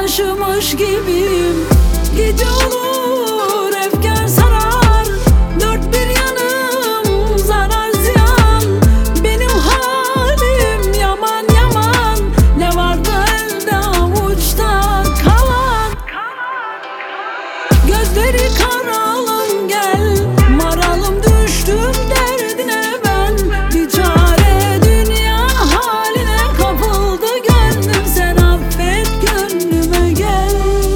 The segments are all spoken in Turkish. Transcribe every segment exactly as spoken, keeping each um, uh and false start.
taşımış gibiyim. Gece olur efkar sarar, dört bir yanım zarar ziyan. Benim halim yaman yaman, ne vardı elde avuçta kalan. Gözleri karalım gel, maralım düştüm derdine ben. Bir çare dünya haline kapıldı gönlüm, sen affet gönlüme gel.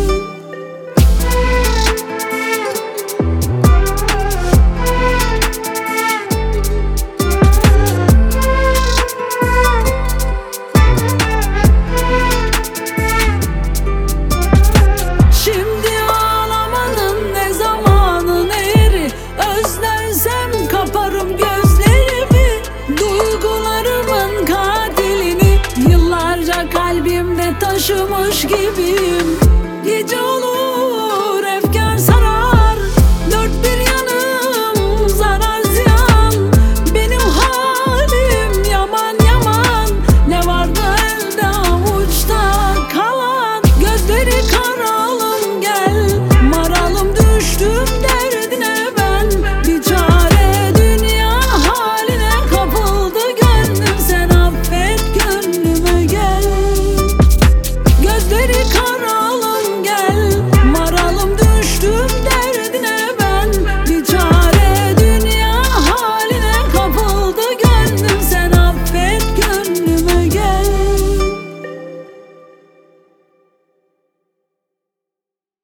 Şimdi ağlamanın ne zamanı eri, özlersem kaparım gözlerimi. Duygularımın katilini yıllarca kalbimde taşımış gibiyim. Gece olur